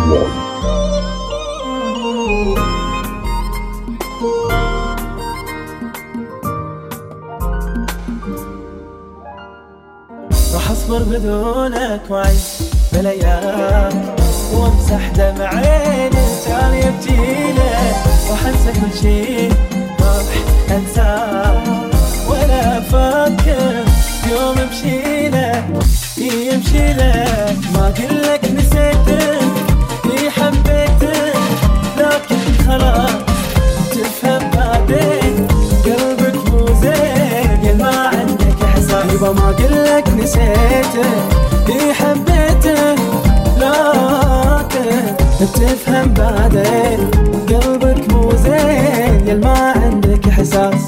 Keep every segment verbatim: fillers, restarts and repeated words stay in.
راح اصبر بدونك واعيش بالايام وامسح دمع عيني كان يبكيلك، راح انسى كل شي راح انساه ولا افكر يوم بشيلك يمشيلك. ما قلك نسيتك اي حبيتك لكن خلاص تفهم بعدين قلبك مو زين ما عندك احساس. يبا ما قلك نسيتك اي حبيتك لكن بتفهم بعدين قلبك مو زين ما عندك احساس.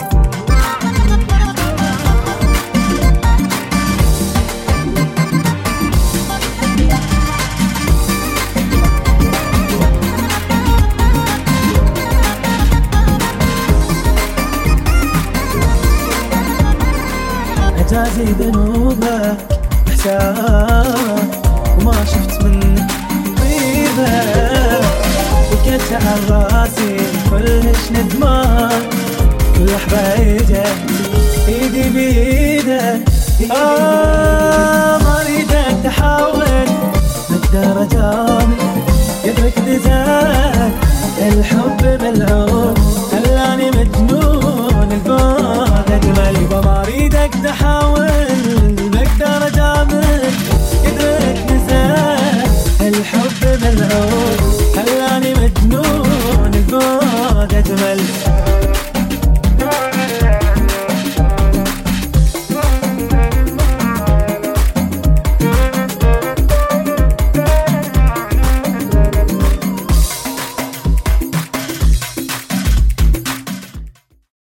اجازي ذنوبك احساس وما شفت منك طيبه، بكيت على راسي كلش ندمان كل لحظه ايدك ايدي بيدك. آه ما اريدك تحاول بالدرجه يدرك ذاك الحب